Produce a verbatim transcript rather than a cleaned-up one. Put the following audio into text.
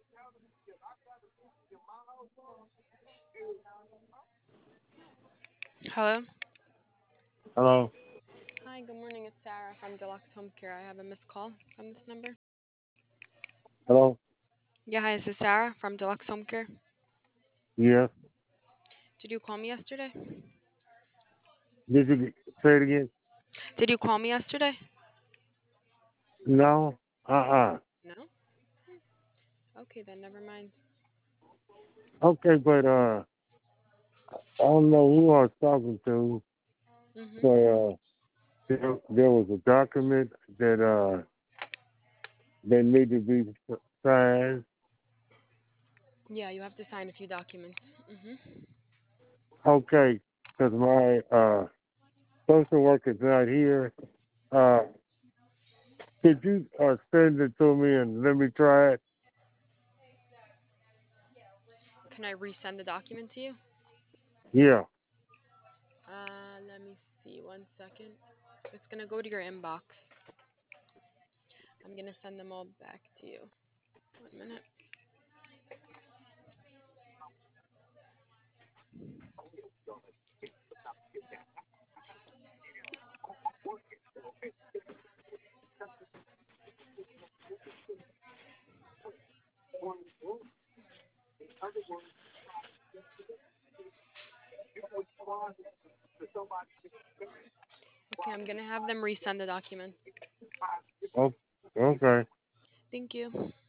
Hello. Hello. Hi, good morning. It's Sarah from Deluxe Home Care. I have a missed call from this number. Hello. Yeah, hi, this is Sarah from Deluxe Home Care. Yes. Did you call me yesterday? Did you get- say it again? Did you call me yesterday? No. Uh uh No? Okay, then never mind. Okay, but uh, I don't know who I was talking to, but Mhm. uh, there, there was a document that uh that needed to be signed. Yeah, you have to sign a few documents. Mhm. Okay, because my uh social worker's not here. Uh, could you uh send it to me and let me try it? Can I resend the document to you? Yeah. Uh, let me see. One second. It's gonna go to your inbox. I'm gonna send them all back to you. One minute. Okay, I'm gonna have them resend the document. Oh, okay. Thank you.